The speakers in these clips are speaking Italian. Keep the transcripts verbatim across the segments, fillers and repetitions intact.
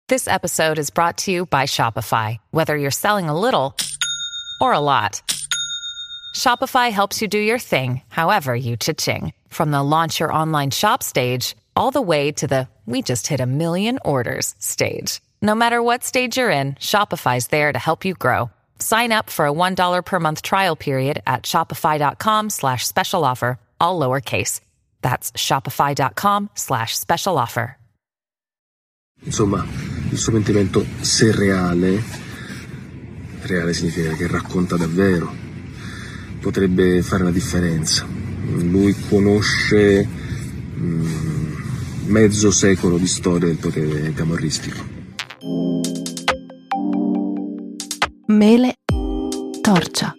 This episode is brought to you by Shopify. Whether you're selling a little or a lot, Shopify helps you do your thing, however you cha-ching. From the launch your online shop stage, all the way to the we just hit a million orders stage. No matter what stage you're in, Shopify's there to help you grow. Sign up for a one dollar per month trial period at shopify.com slash special offer, all lowercase. That's shopify.com slash special offer. Insomma, il suo pentimento, se reale, reale significa che racconta davvero, potrebbe fare la differenza. Lui conosce mm, mezzo secolo di storia del potere camorristico. Mele torcia.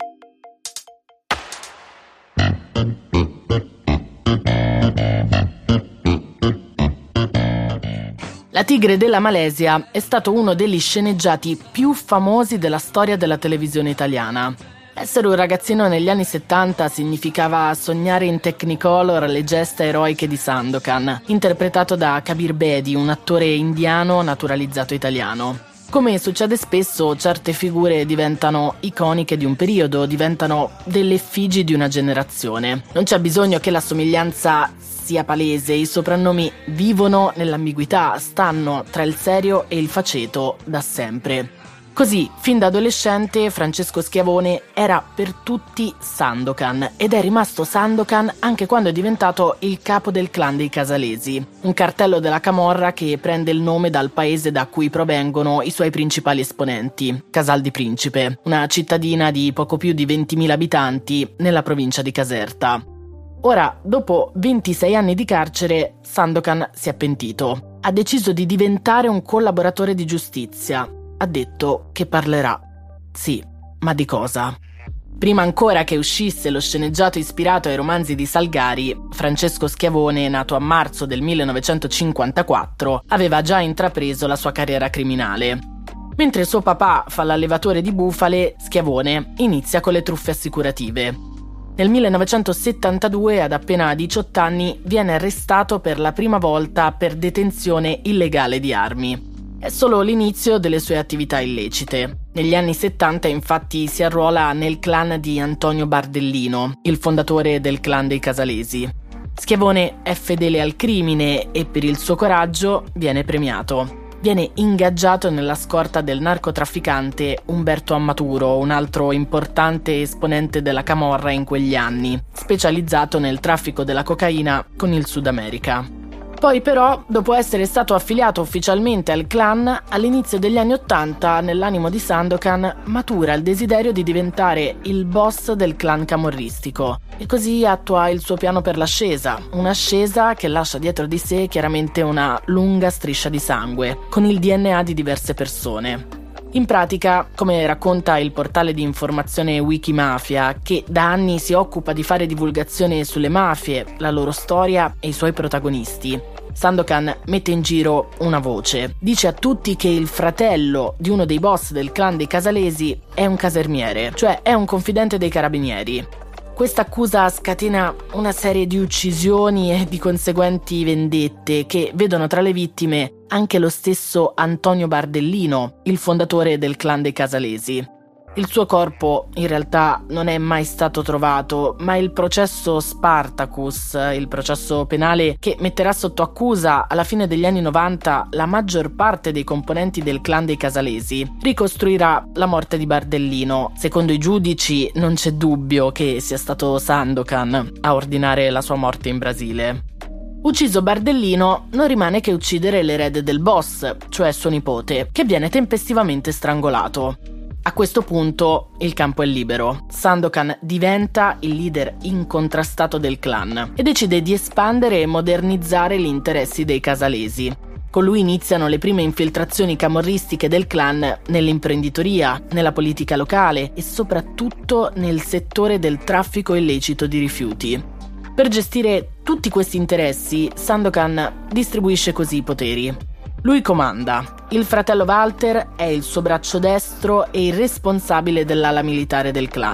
La tigre della Malesia è stato uno degli sceneggiati più famosi della storia della televisione italiana. Essere un ragazzino negli anni settanta significava sognare in Technicolor le gesta eroiche di Sandokan, interpretato da Kabir Bedi, un attore indiano naturalizzato italiano. Come succede spesso, certe figure diventano iconiche di un periodo, diventano delle effigi di una generazione. Non c'è bisogno che la somiglianza sia palese, i soprannomi vivono nell'ambiguità, stanno tra il serio e il faceto da sempre. Così, fin da adolescente, Francesco Schiavone era per tutti Sandokan ed è rimasto Sandokan anche quando è diventato il capo del clan dei Casalesi, un cartello della camorra che prende il nome dal paese da cui provengono i suoi principali esponenti, Casal di Principe, una cittadina di poco più di ventimila abitanti nella provincia di Caserta. Ora, dopo ventisei anni di carcere, Sandokan si è pentito. Ha deciso di diventare un collaboratore di giustizia. Ha detto che parlerà. Sì, ma di cosa? Prima ancora che uscisse lo sceneggiato ispirato ai romanzi di Salgari, Francesco Schiavone, nato a marzo del millenovecentocinquantaquattro, aveva già intrapreso la sua carriera criminale. Mentre suo papà fa l'allevatore di bufale, Schiavone inizia con le truffe assicurative. Nel millenovecentosettantadue, ad appena diciotto anni, viene arrestato per la prima volta per detenzione illegale di armi. È solo l'inizio delle sue attività illecite. Negli anni settanta, infatti, si arruola nel clan di Antonio Bardellino, il fondatore del clan dei Casalesi. Schiavone è fedele al crimine e per il suo coraggio viene premiato. Viene ingaggiato nella scorta del narcotrafficante Umberto Ammaturo, un altro importante esponente della camorra in quegli anni, specializzato nel traffico della cocaina con il Sud America. Poi però, dopo essere stato affiliato ufficialmente al clan, all'inizio degli anni Ottanta, nell'animo di Sandokan, matura il desiderio di diventare il boss del clan camorristico e così attua il suo piano per l'ascesa, un'ascesa che lascia dietro di sé chiaramente una lunga striscia di sangue, con il D N A di diverse persone. In pratica, come racconta il portale di informazione Wikimafia, che da anni si occupa di fare divulgazione sulle mafie, la loro storia e i suoi protagonisti, Sandokan mette in giro una voce. Dice a tutti che il fratello di uno dei boss del clan dei Casalesi è un casermiere, cioè è un confidente dei carabinieri. Questa accusa scatena una serie di uccisioni e di conseguenti vendette che vedono tra le vittime anche lo stesso Antonio Bardellino, il fondatore del clan dei Casalesi. Il suo corpo in realtà non è mai stato trovato, ma il processo Spartacus, il processo penale che metterà sotto accusa alla fine degli anni novanta la maggior parte dei componenti del clan dei Casalesi, ricostruirà la morte di Bardellino. Secondo i giudici non c'è dubbio che sia stato Sandokan a ordinare la sua morte in Brasile. Ucciso Bardellino, non rimane che uccidere l'erede del boss, cioè suo nipote, che viene tempestivamente strangolato. A questo punto il campo è libero. Sandokan diventa il leader incontrastato del clan e decide di espandere e modernizzare gli interessi dei Casalesi. Con lui iniziano le prime infiltrazioni camorristiche del clan nell'imprenditoria, nella politica locale e soprattutto nel settore del traffico illecito di rifiuti. Per gestire tutti questi interessi, Sandokan distribuisce così i poteri. Lui comanda. Il fratello Walter è il suo braccio destro e il responsabile dell'ala militare del clan.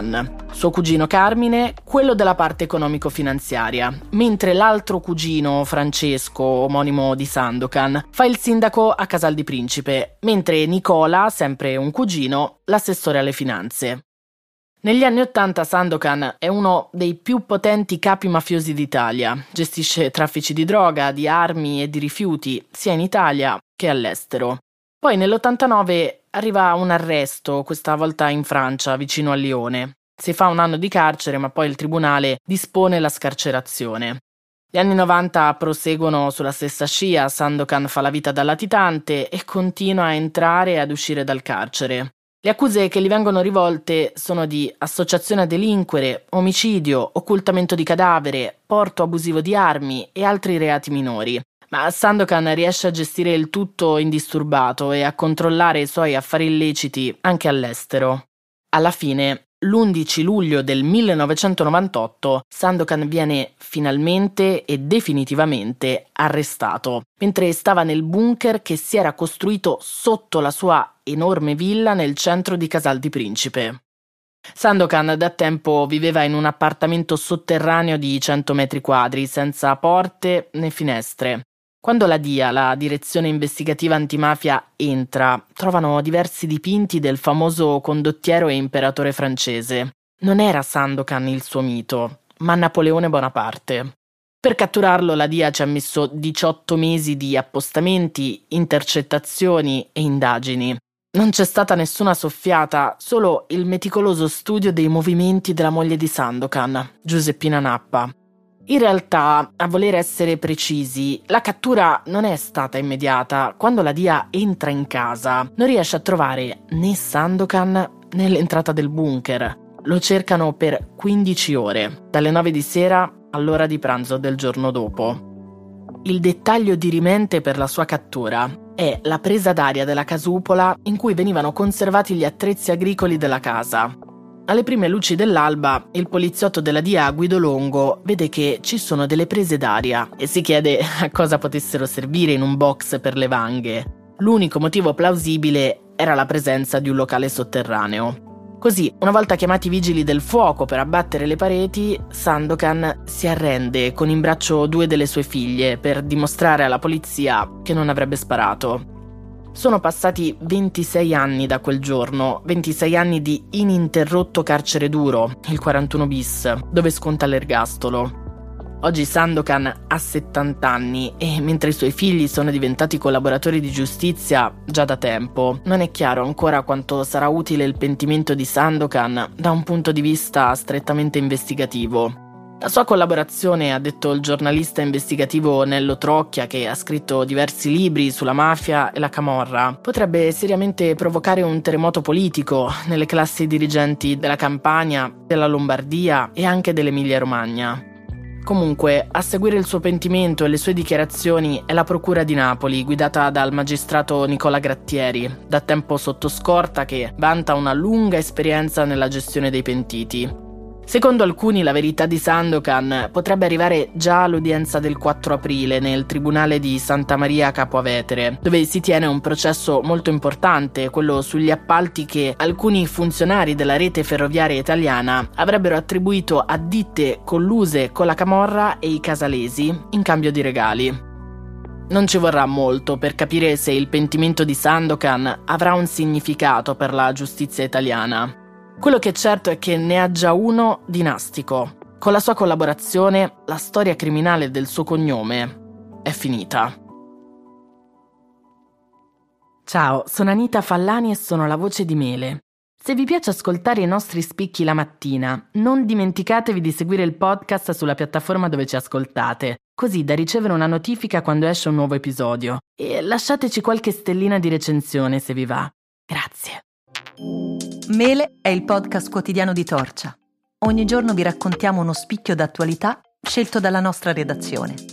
suo cugino Carmine quello della parte economico-finanziaria, mentre l'altro cugino, Francesco, omonimo di Sandokan, fa il sindaco a Casal di Principe, mentre Nicola, sempre un cugino, l'assessore alle finanze. Negli anni Ottanta Sandokan è uno dei più potenti capi mafiosi d'Italia, gestisce traffici di droga, di armi e di rifiuti, sia in Italia che all'estero. Poi nell'ottantanove arriva un arresto, questa volta in Francia, vicino a Lione. Si fa un anno di carcere, ma poi il tribunale dispone la scarcerazione. Gli anni novanta proseguono sulla stessa scia, Sandokan fa la vita da latitante e continua a entrare e ad uscire dal carcere. Le accuse che gli vengono rivolte sono di associazione a delinquere, omicidio, occultamento di cadavere, porto abusivo di armi e altri reati minori. Ma Sandokan riesce a gestire il tutto indisturbato e a controllare i suoi affari illeciti anche all'estero. Alla fine, l'undici luglio del millenovecentonovantotto, Sandokan viene finalmente e definitivamente arrestato, mentre stava nel bunker che si era costruito sotto la sua enorme villa nel centro di Casal di Principe. Sandokan da tempo viveva in un appartamento sotterraneo di cento metri quadri, senza porte né finestre. Quando la D I A, la Direzione Investigativa Antimafia, entra, trovano diversi dipinti del famoso condottiero e imperatore francese. Non era Sandokan il suo mito, ma Napoleone Bonaparte. Per catturarlo la D I A ci ha messo diciotto mesi di appostamenti, intercettazioni e indagini. Non c'è stata nessuna soffiata, solo il meticoloso studio dei movimenti della moglie di Sandokan, Giuseppina Nappa. In realtà, a voler essere precisi, la cattura non è stata immediata. Quando la D I A entra in casa, non riesce a trovare né Sandokan né l'entrata del bunker. Lo cercano per quindici ore, dalle nove di sera all'ora di pranzo del giorno dopo. Il dettaglio dirimente per la sua cattura è la presa d'aria della casupola in cui venivano conservati gli attrezzi agricoli della casa. Alle prime luci dell'alba, il poliziotto della D I A, Guido Longo, vede che ci sono delle prese d'aria e si chiede a cosa potessero servire in un box per le vanghe. L'unico motivo plausibile era la presenza di un locale sotterraneo. Così, una volta chiamati i vigili del fuoco per abbattere le pareti, Sandokan si arrende con in braccio due delle sue figlie per dimostrare alla polizia che non avrebbe sparato. Sono passati ventisei anni da quel giorno, ventisei anni di ininterrotto carcere duro, il quarantuno bis, dove sconta l'ergastolo. Oggi Sandokan ha settanta anni e mentre i suoi figli sono diventati collaboratori di giustizia già da tempo, non è chiaro ancora quanto sarà utile il pentimento di Sandokan da un punto di vista strettamente investigativo. La sua collaborazione, ha detto il giornalista investigativo Nello Trocchia, che ha scritto diversi libri sulla mafia e la camorra, potrebbe seriamente provocare un terremoto politico nelle classi dirigenti della Campania, della Lombardia e anche dell'Emilia-Romagna. Comunque, a seguire il suo pentimento e le sue dichiarazioni è la Procura di Napoli, guidata dal magistrato Nicola Grattieri, da tempo sotto scorta, che vanta una lunga esperienza nella gestione dei pentiti. Secondo alcuni la verità di Sandokan potrebbe arrivare già all'udienza del quattro aprile nel tribunale di Santa Maria Capo Avetere, dove si tiene un processo molto importante, quello sugli appalti che alcuni funzionari della rete ferroviaria italiana avrebbero attribuito a ditte colluse con la camorra e i casalesi in cambio di regali. Non ci vorrà molto per capire se il pentimento di Sandokan avrà un significato per la giustizia italiana. Quello che è certo è che ne ha già uno dinastico. Con la sua collaborazione, la storia criminale del suo cognome è finita. Ciao, sono Anita Fallani e sono la voce di Mele. Se vi piace ascoltare i nostri spicchi la mattina, non dimenticatevi di seguire il podcast sulla piattaforma dove ci ascoltate, così da ricevere una notifica quando esce un nuovo episodio. E lasciateci qualche stellina di recensione se vi va. Grazie. Mele è il podcast quotidiano di Torcia. Ogni giorno vi raccontiamo uno spicchio d'attualità scelto dalla nostra redazione.